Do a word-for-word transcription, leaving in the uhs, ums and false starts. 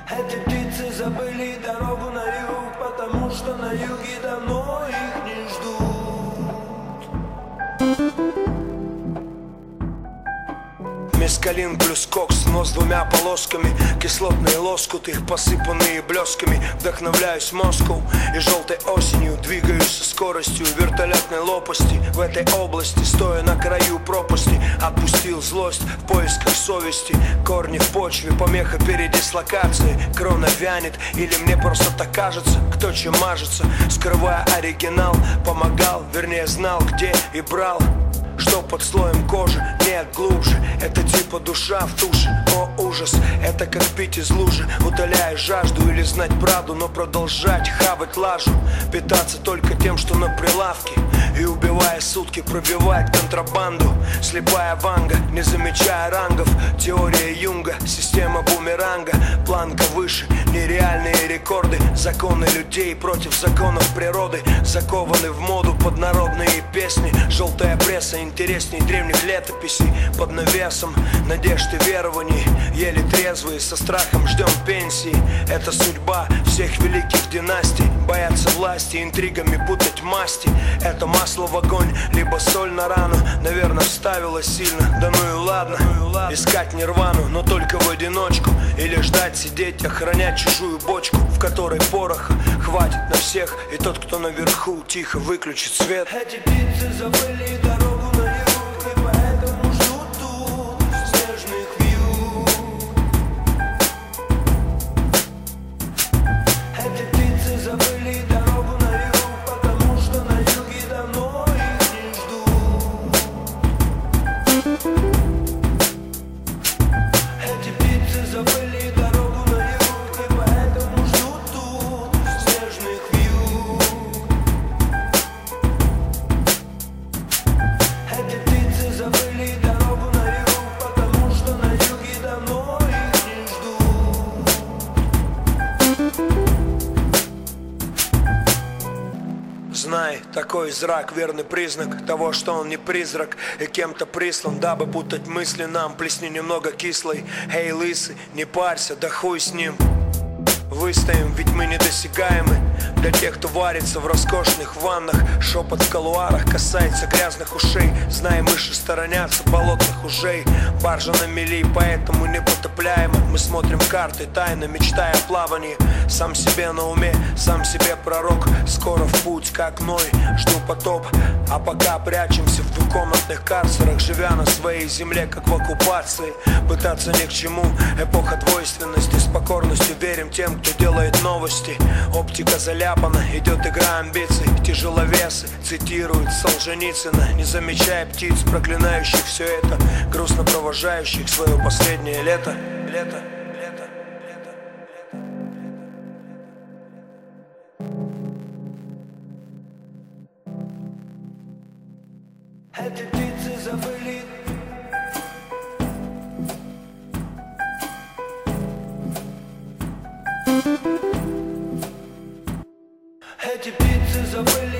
Эти птицы забыли дорогу на юг, потому что на юге давно их не ждут. Мескалин плюс кокс, но с двумя полосками. Кислотные лоскуты, посыпанные блесками. Вдохновляюсь Москву и желтой осенью. Двигаюсь со скоростью вертолетной лопасти. В этой области, стоя на краю пропасти, отпустил злость в поисках совести. Корни в почве, помеха передислокации. Крона вянет или мне просто так кажется. Кто чем мажется, скрывая оригинал. Помогал, вернее знал где и брал. Что под слоем кожи, нет глубже. Это типа душа в туше, о ужас. Это как пить из лужи, утоляя жажду. Или знать правду, но продолжать хавать лажу. Питаться только тем, что на прилавке. И убивая сутки, пробивать контрабанду. Слепая ванга, не замечая рангов. Теория Юнга, система бумеранга. Планка выше, нереальные рекорды. Законы людей против законов природы. Закованы в моду под народные песни. Желтая пресса интересней древних летописей. Под навесом надежд и верований. Еле трезвые, со страхом ждем пенсии. Это судьба всех великих династий. Боятся власти, интригами путать масти. Это масло в огонь, либо соль на рану. Наверное, вставила сильно, да ну и ладно. Искать нирвану, но только в одиночку. Или ждать, сидеть, охранять чужую бочку, в которой пороха хватит на всех. И тот, кто наверху, тихо выключит свет. Эти птицы забыли дорогу на юг, и поэтому ждут тут снежных вьюг. Эти птицы забыли дорогу на юг, потому что на юге давно их не ждут. Эти птицы забыли дорогу на юг, и поэтому ждут тут снежных вьюг. Эти птицы забыли дорогу на юг, потому что на юге давно их не ждут. Знай, такой зрак верный признак того, что он не призрак и кем-то прислан, дабы путать мысли нам. Плесни немного кислой. Эй, лысый, не парься, да хуй с ним. Выстоим, ведь мы недосягаемы для тех, кто варится в роскошных ваннах. Шепот в колуарах касается грязных ушей. Знай, мыши сторонятся болотных ужей. Баржа на мели, поэтому непотопляема. Мы смотрим карты, тайно мечтая о плавании. Сам себе на уме, сам себе пророк. Скоро в путь, как Ной, жду потоп. А пока прячемся в двухкомнатных карцерах, живя на своей земле, как в оккупации. Пытаться ни к чему, эпоха двойственности. С покорностью верим тем, кто делает новости. Оптика заляпана, идет игра амбиций. Тяжеловесы цитируют Солженицына, не замечая птиц, проклинающих все это, грустно провожающих свое последнее лето. Лето, лето, лето, лето. Эти птицы забыли. Эти птицы забыли